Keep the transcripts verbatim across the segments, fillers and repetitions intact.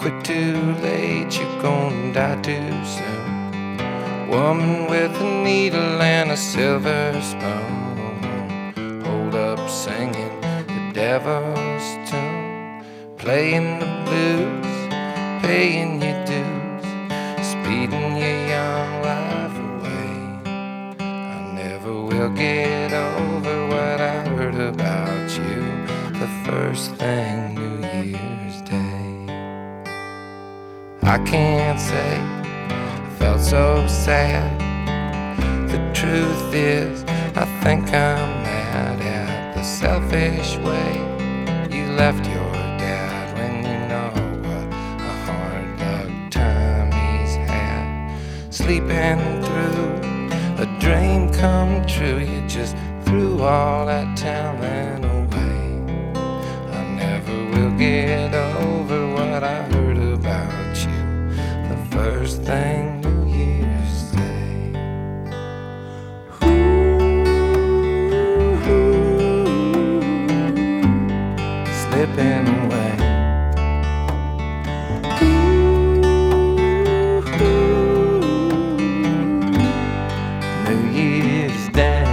quit too late, you're gonna die too soon. Woman with a needle and a silver spoon, hold up singing the devil's tune, playing the blues, paying your dues, speeding your young life away. I never will get over what I heard about you the first thing New Year's Day. I can't say I felt so sad. The truth is, I think I'm mad at the selfish way you left your dad when you know what a hard luck time he's had. Sleeping through a dream come true, you just threw all that talent away. I never will get over what I heard about you the first thing New Year's Day. Ooh, slipping away. Ooh, New Year's Day.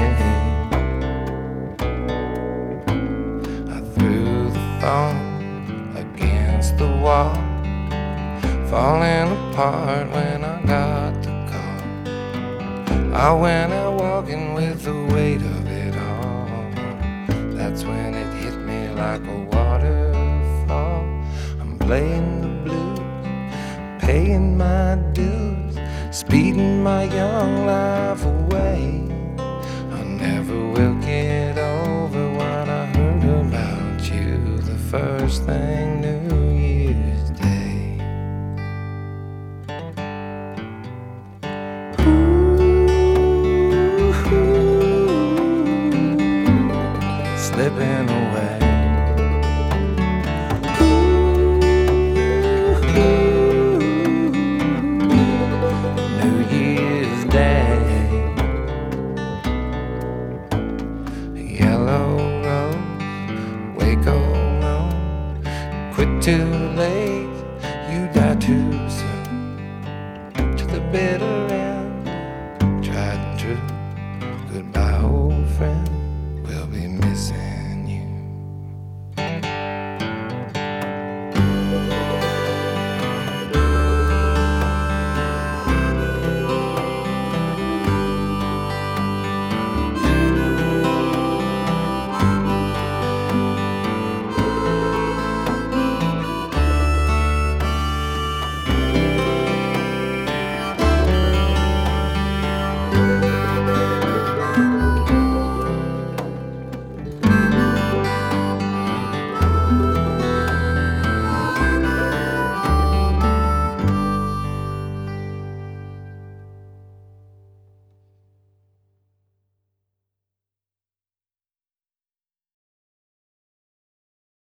I threw the phone against the wall, falling apart when I got the call. I went out walking with the weight of it all. That's when it hit me like a waterfall. I'm playing the blues, paying my dues, speeding my young life away. I never will get over what I heard about you the first thing New Year's Day. Slipping away. New Year's Day. Yellow rose, wake oh no, quit too late.